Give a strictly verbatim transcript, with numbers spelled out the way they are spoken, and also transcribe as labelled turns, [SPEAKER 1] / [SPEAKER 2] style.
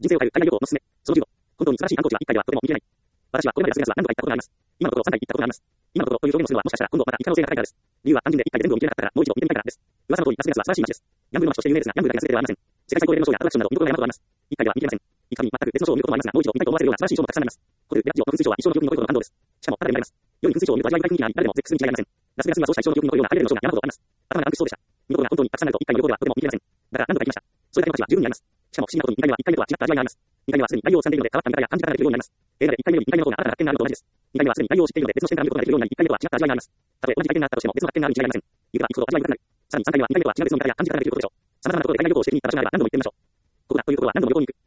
[SPEAKER 1] 人生を変える海外旅行のすすめ。そのじゅうご。本当に素晴らしい観光地はいっかいではとても言い切れない。私はこれまでラスベガスは何度か行ったことがあります。今のところさんかい行ったことがあります。今のところという表現をするのはもしかしたら今度また行く可能性が高いからです。理由は単純でいっかいで全部を見切れなかったからもう一度見てみたいからです。噂の通りラスベガスは素晴らしい街です。ギャンブルの街として有名ですが、ギャンブルだけが全てではありません。世界最高レベルのショーやアトラクションなど見どころが山ほどあります。いっかいでは見切れません。いっかいに全く別のショーを見ることもありますが、もう一度見たいと思わせるような素晴らしいショーもたくさんあります。ホテル、ベラジオの噴水ショーは一生の記憶に残るほどの感動です。しかもタダで見られます。夜に噴水ショーを見ると味わい深い雰囲気があり、誰でも絶句するに違いありません。ラスベガスにはそうした一生の記憶に残るようなハイレベルのショーが山ほどあります。頭が暗くしそうでした。見どころが本当にたくさんあるといっかいの旅行ではとても見切れません。だから何度か行きました。それだけの価値は十分にあります。しかも不思議なことににかいめはいっかいめとは違った味わいがあります。にかいめはすでに内容を掴んでいるので変わった見方や感じ方ができるようになります。映画でいっかいめよりにかいめの方が新たな発見があるのと同じです。にかいめはすでに内容を知っているので別の視点から見ることができるようになり、いっかいめとは違った味わいがあります。たとえ同じ体験があったとしても別の発見があるに違いありません。行けば行くほど味わい深くなる。さらにさんかいめはにかいめとは違う別の見方や感じ方ができることでしょう。様々なことで海外旅行をしてみに行った場所があれば何度も行ってみましょう。ここだということは何度も旅行に行く。